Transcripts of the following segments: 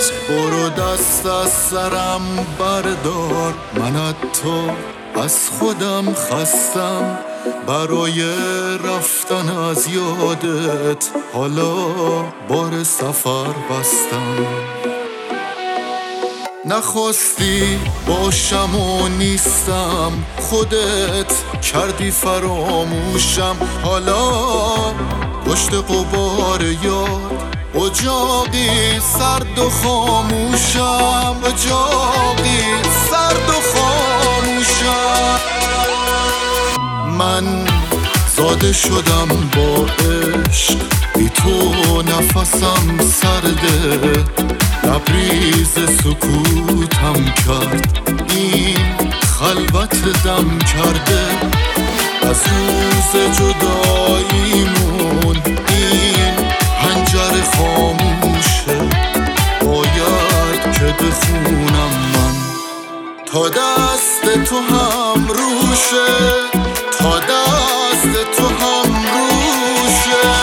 برو دست از سرم بردار، من از تو از خودم خستم، برای رفتن از یادت حالا بار سفر بستم. نخواستی باشم و نیستم، خودت کردی فراموشم، حالا پشت غبار یاد اجاقی سرد و خاموشم، اجاقی سرد و خاموشم. من زاده شدم با عشق، بی تو نفسم سرده، لبریز سکوتم کرد این خلوت دم کرده. از روز جداییمون این پنجره خاموشه، باید که بخونم من تا دست تو هم روشه، تا دست تو هم روشه.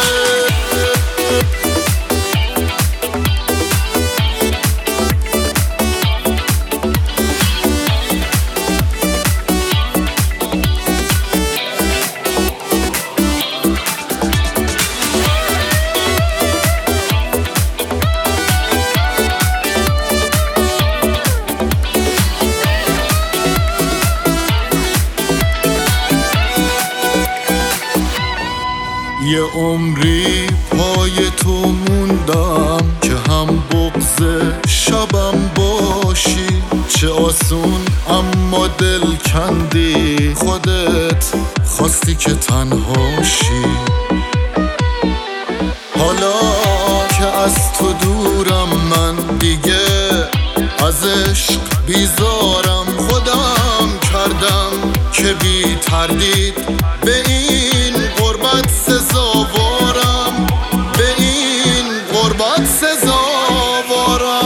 یه عمری پای تو موندم که هم بغض شبم باشی، چه آسون اما دل کندی، خودت خواستی که تنهاشی. حالا که از تو دورم من دیگه از عشق بیزارم، خودم کردم که بی تردید به این غربت سزاوارم، به این غربت سزاوارم.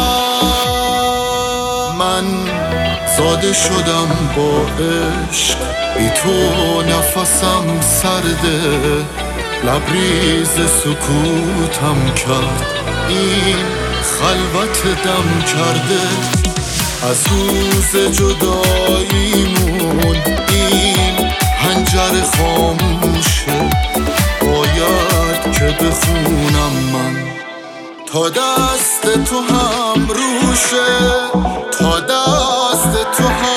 من زاده شدم با عشق، بی تو نفسم سرده، لبریز سکوتم کرد این خلوت دم کرده. از روز جداییمون این پنجره خاموشه، باید که بخونم من تا دست تو هم روشه، تا دست تو هم